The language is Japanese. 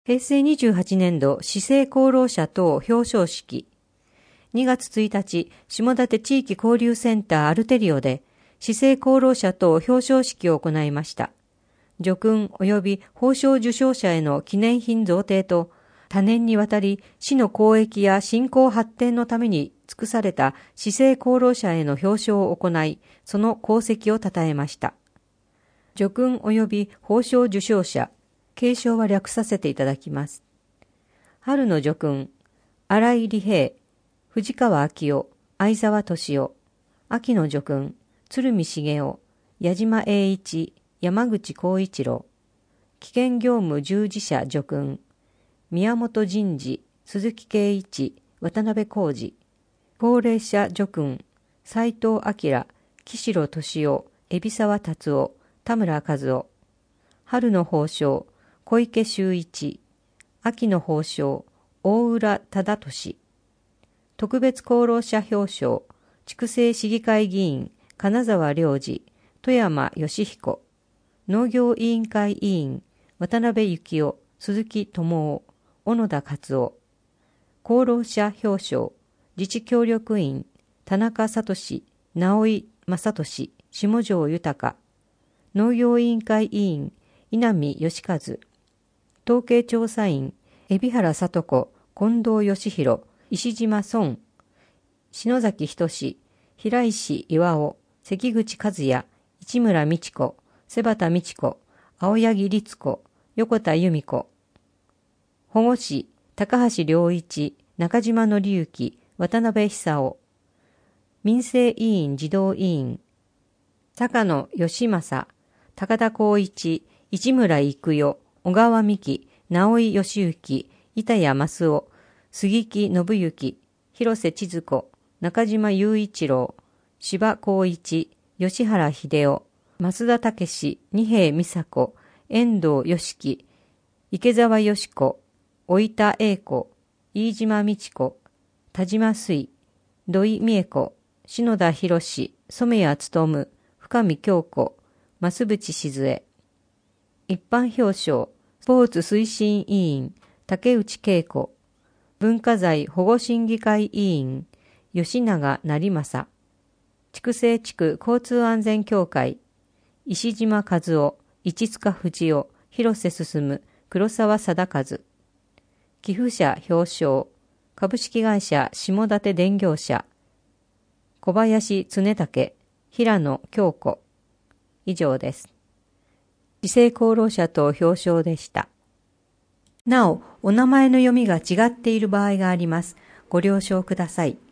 平成28年度市政功労者等表彰式。2月1日、下館地域交流センターアルテリオで市政功労者等表彰式を行いました。叙勲及び褒章受章者への記念品贈呈と、多年にわたり市の公益や振興発展のために尽くされた市政功労者への表彰を行い、その功績を称えました。叙勲及び褒章受章者、継承は略させていただきます。春の叙勲、新井利平、藤川明夫、相沢俊夫。秋の叙勲、鶴見茂雄、矢島栄一、山口浩一郎。危険業務従事者叙勲、宮本人事、鈴木圭一、渡辺浩二。高齢者叙勲、斉藤明、岸路俊夫、海老沢達夫、田村和夫。春の褒章、小池修一。秋の褒章、大浦忠俊。特別功労者表彰、筑西市議会議員、金沢良二、富山義彦。農業委員会委員、渡辺幸夫、鈴木智夫、小野田勝夫。功労者表彰、自治協力員、田中聡、直井正俊、下條豊。農業委員会委員、稲見義和。統計調査員、海老原聡子、近藤義弘、石島孫。篠崎仁、平石岩尾、関口和也、市村美智子、瀬端美智子、青柳律子、横田由美子。保護司、高橋良一、中島則之、渡辺久夫。民生委員児童委員、坂野義正、高田光一、市村育代、小川美希、直井義行、板谷益夫、杉木信之、広瀬千鶴子、中島雄一郎、柴光一、吉原秀夫、増田武、二瓶美佐子、遠藤良樹、池澤よし子、老田栄子、飯島美智子、田島水、土井美恵子、篠田博、染谷勉、深見京子、増渕静江。一般表彰、スポーツ推進委員、竹内恵子。文化財保護審議会委員、吉永成正。筑西地区交通安全協会、石島和夫、市塚藤夫、広瀬進、黒沢貞和。寄付者表彰、株式会社下館電業者、小林常武、平野京子。以上です。市政功労者等表彰でした。なお、お名前の読みが違っている場合があります。ご了承ください。